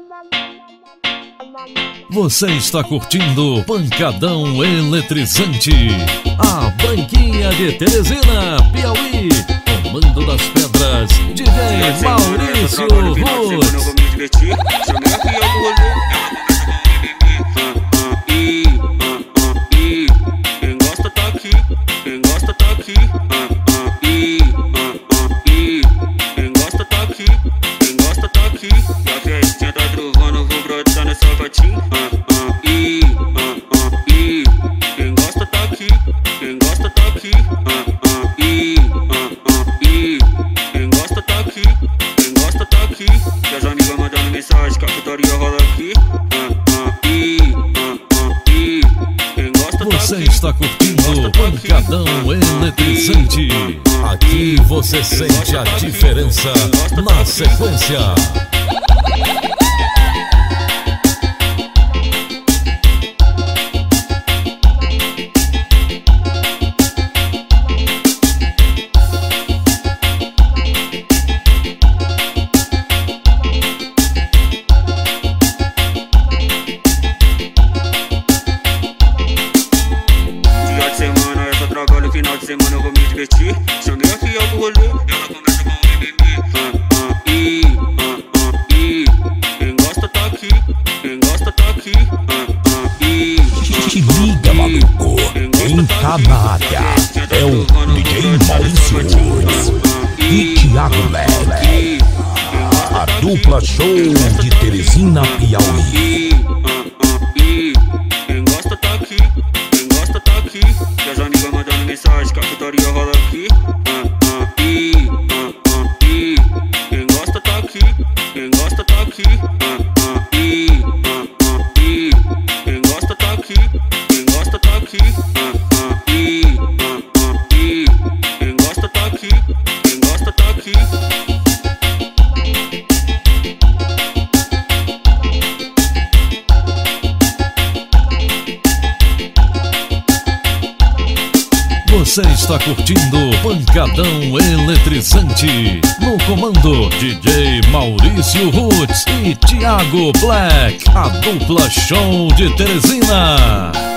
Você está curtindo Pancadão Eletrizante, a Branquinha de Teresina, Piauí, Comando das Pedras, DJ Maurício Roots. Quem gosta tá aqui, quem gosta tá aqui. Quem gosta tá aqui, quem gosta tá aqui. E a festinha tá trovando, vou brotar nessa patinha. Quem gosta tá aqui, quem gosta tá aqui. Quem gosta tá aqui, quem gosta tá aqui. E as amigas mandando mensagem, que a putaria rola aqui. Você está curtindo Pancadão Eletrizante. Aqui você sente a diferença na sequência. Final de semana eu vou me divertir. Chamei a fiel pro rolê, ela começa com o mimimi. Quem gosta tá aqui, quem gosta tá aqui. Te liga, maluco, quem tá na área é o DJ Maurício Roots e Thiago Black, a dupla show de Teresina, Piauí. Quem gosta tá aqui, quem gosta tá aqui. E as amigas mandando mensagem, que a putaria rola aqui. Quem gosta tá aqui, quem gosta tá aqui. Quem gosta tá aqui, quem gosta tá aqui. Quem gosta tá aqui, quem gosta tá aqui. Você está curtindo Pancadão Eletrizante, no comando DJ Maurício Roots e Thiago Black, a dupla show de Teresina.